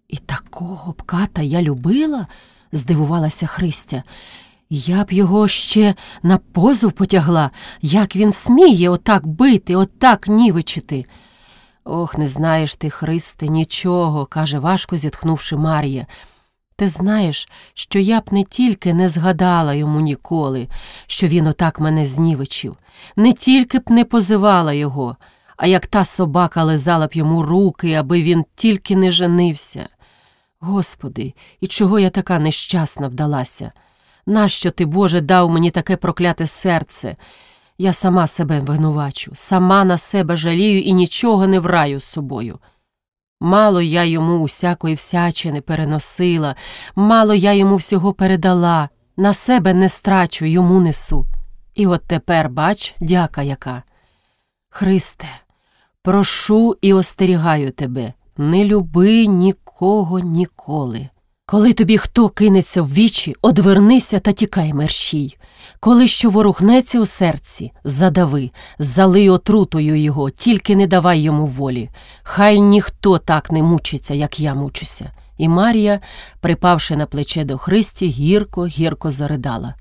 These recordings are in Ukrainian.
І такого б ката я любила, здивувалася Христя. Я б його ще на позов потягла, як він сміє отак бити, отак нівечити. Ох, не знаєш ти, Христе, нічого, каже, важко зітхнувши Марія. Ти знаєш, що я б не тільки не згадала йому ніколи, що він отак мене знівечив, не тільки б не позивала його, а як та собака лизала б йому руки, аби він тільки не женився. Господи, і чого я така нещасна вдалася? Нащо ти, Боже, дав мені таке прокляте серце? Я сама себе винувачу, сама на себе жалію і нічого не враю з собою. Мало я йому усякої всячини переносила, мало я йому всього передала, на себе не страчу, йому несу. І от тепер, бач, дяка яка. Христе, прошу і остерігаю тебе, не люби нікого ніколи. Коли тобі хто кинеться в вічі, одвернися та тікай мерщій. Коли що ворухнеться у серці, задави, залий отрутою його, тільки не давай йому волі. Хай ніхто так не мучиться, як я мучуся. І Марія, припавши на плече до Христі, гірко заридала.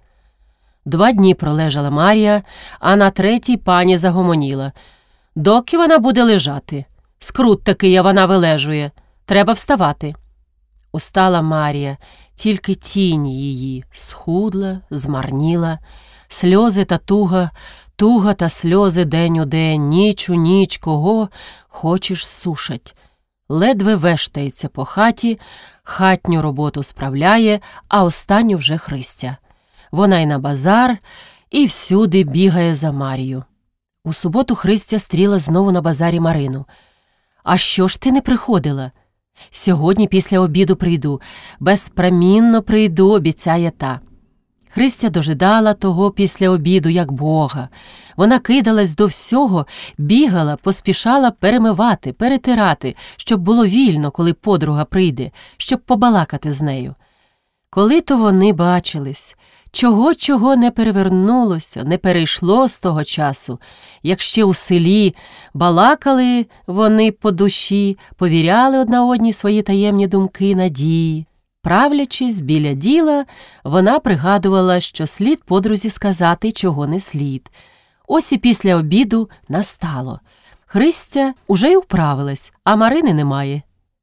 2 дні пролежала Марія, а на 3-й пані загомоніла. Доки вона буде лежати? Скрут такий, а вона вилежує. Треба вставати. Устала Марія, тільки тінь її схудла, змарніла, сльози та туга та сльози день у день, ніч у ніч, кого хочеш сушать. Ледве вештається по хаті, хатню роботу справляє, а останню вже Христя. Вона й на базар, і всюди бігає за Марію. У суботу Христя стріла знову на базарі Марину. «А що ж ти не приходила?» «Сьогодні після обіду прийду. Безпромінно прийду», – обіцяє та. Христя дожидала того після обіду, як Бога. Вона кидалась до всього, бігала, поспішала перемивати, перетирати, щоб було вільно, коли подруга прийде, щоб побалакати з нею. Коли то вони бачились, чого не перевернулося, не перейшло з того часу, як ще у селі балакали вони по душі, повіряли одна одній свої таємні думки, надії. Правлячись біля діла, вона пригадувала, що слід подрузі сказати, чого не слід. Ось і після обіду настало. Христя уже й управилась, а Марини немає.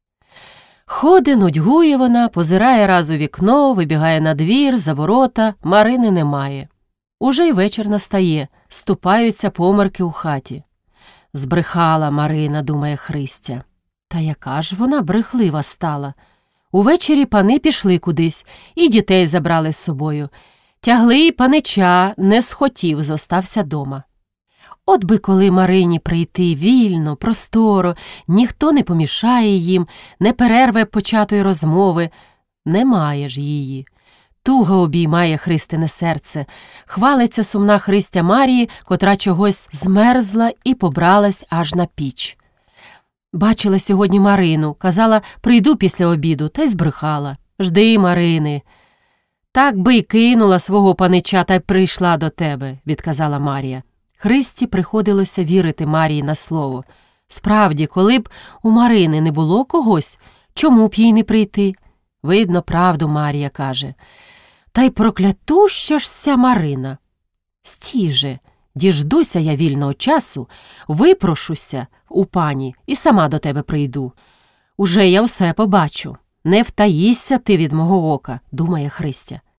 Ходить, нудьгує вона, позирає раз у вікно, вибігає на двір, за ворота, Марини немає. Уже й вечір настає, ступаються померки у хаті. Збрехала Марина, думає Христя. Та яка ж вона брехлива стала? Увечері пани пішли кудись, і дітей забрали з собою. Тягли й панича, не схотів, зостався дома. От би коли Марині прийти вільно, просторо, ніхто не помішає їм, не перерве початої розмови. Немає ж її. Туга обіймає Христине серце. Хвалиться сумна Христя Марії, котра чогось змерзла і побралась аж на піч. Бачила сьогодні Марину, казала, прийду після обіду, та й збрехала. Жди, Марини. Так би й кинула свого панича та й прийшла до тебе, відказала Марія. Христі приходилося вірити Марії на слово. Справді, коли б у Марини не було когось, чому б їй не прийти? Видно, правду Марія каже. Та й проклятуща ж ся Марина. Стій же, діждуся я вільного часу, випрошуся у пані і сама до тебе прийду. Уже я все побачу. Не втаїшся ти від мого ока, думає Христя.